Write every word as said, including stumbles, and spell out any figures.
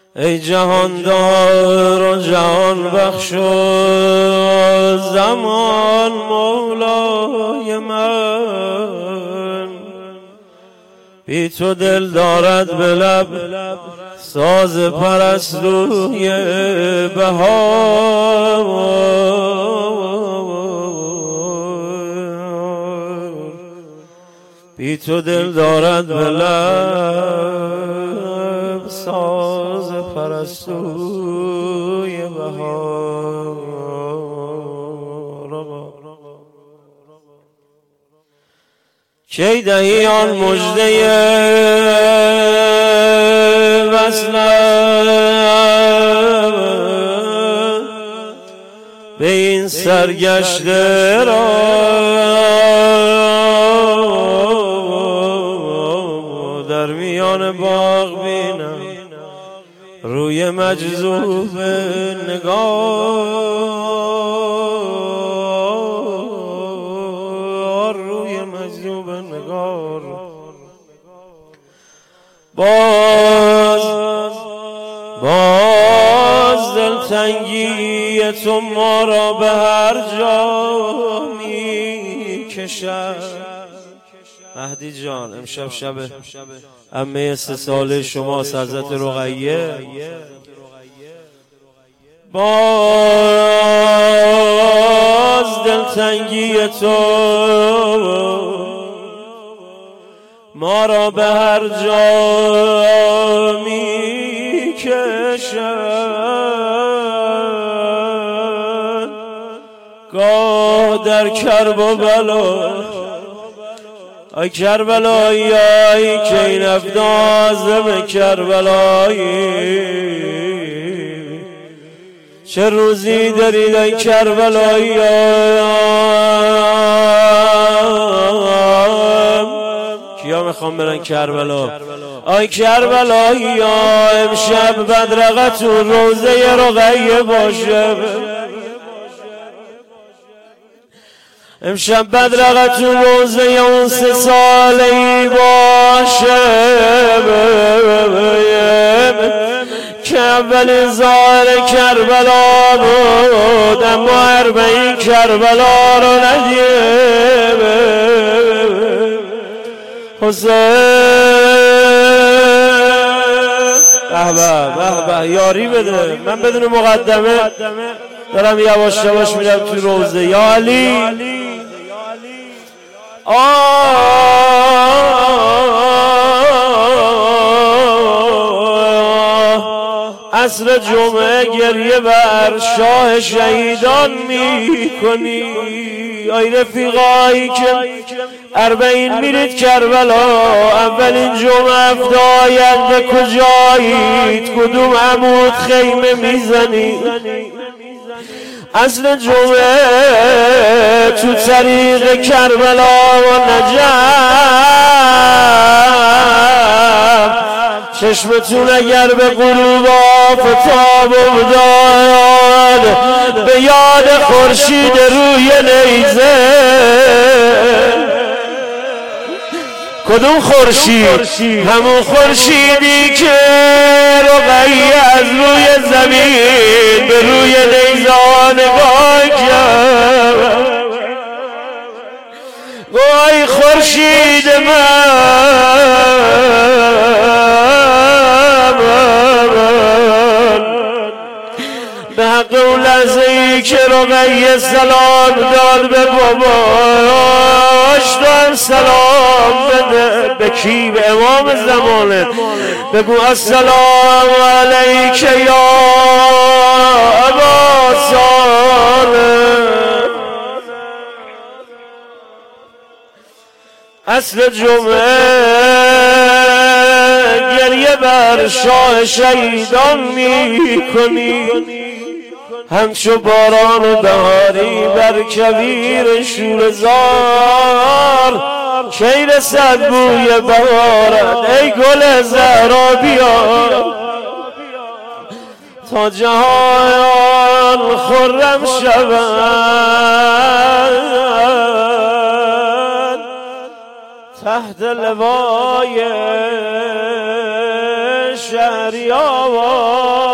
ای جهاندار و جهان بخش و زمان مولای من، بی تو دل دارد به لب ساز پرستوی بهار، بی تو دل دارد به لب ساز پرستوی بهار. کی دهی آن مژده وصلت به این سرگشته را، در میان باغ بینم روی مجذوب نگار، روی مجذوب نگار. باز باز دلتنگی تو ما را به هر جا می کشد. مهدی جان، امشب شب عمه سه ساله شما حضرت رقیه. باز دلتنگی تو ما را به هر جا می کشد. گاه در کرب و بلا، ای کربلایی ای که این افدازم کربلایی، چه روزی دارید ای کربلایی. کیا میخوام برن کربلا؟ ای کربلایی امشب بدرقتون روزه رقیه باشه، امشب بدرقتون روزه اون سه سالی باشه که اولین ظاهر کربلا بود، اما اربعین کربلا رو ندیم. حسین به به به یاری بده، من بدون مقدمه دارم یواش یواش میرم تو روزه. یا علی عصر جمعه گریه بر شاه شهیدان می کنی. ای رفیقایی که اربعین میرید کربلا، اولین جمعه افداید به کجایید؟ کدوم عمود خیمه میزنید؟ اصل جمعه تو طریق کربلا و نجف، چشمتون اگر به غروب آفتاب افتاد به یاد خورشید روی نیزه. کدوم خورشید؟ همون خورشیدی که رقیه از روی زمین به روی نیزه نگاه کرد. وای خورشید من، به حق اون لحظه ای که رقیه سلام داد به باباش، تو سلام بده. به کی؟ به امام زمانه. بگو السلام علیک یا ابا صالح. اصل جمعه گریه بر شاه شهیدان می کنی، همچو باران بهاری بر کویر شورزار. کی رسد بوی بهارت ای گل زهرا بیا، تا جهان خرم شود تحت لوای شهریار